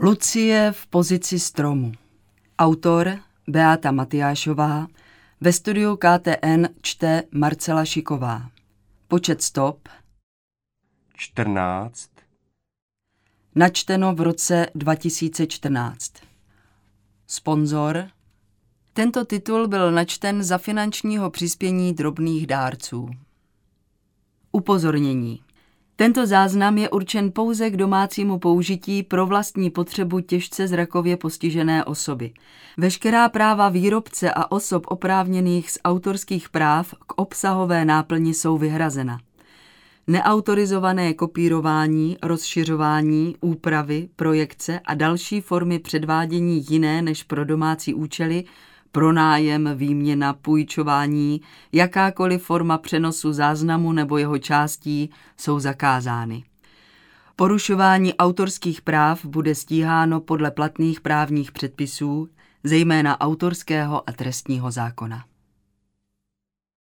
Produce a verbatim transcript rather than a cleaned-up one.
Lucie v pozici stromu. Autor Beata Matyášová, ve studiu K T N čte Marcela Šiková. Počet stop čtrnáct. Načteno v roce dva tisíce čtrnáct. Sponzor. Tento titul byl načten za finančního přispění drobných dárců. Upozornění. Tento záznam je určen pouze k domácímu použití pro vlastní potřebu těžce zrakově postižené osoby. Veškerá práva výrobce a osob oprávněných z autorských práv k obsahové náplni jsou vyhrazena. Neautorizované kopírování, rozšiřování, úpravy, projekce a další formy předvádění jiné než pro domácí účely, pronájem, výměna, půjčování, jakákoliv forma přenosu záznamu nebo jeho částí jsou zakázány. Porušování autorských práv bude stíháno podle platných právních předpisů, zejména autorského a trestního zákona.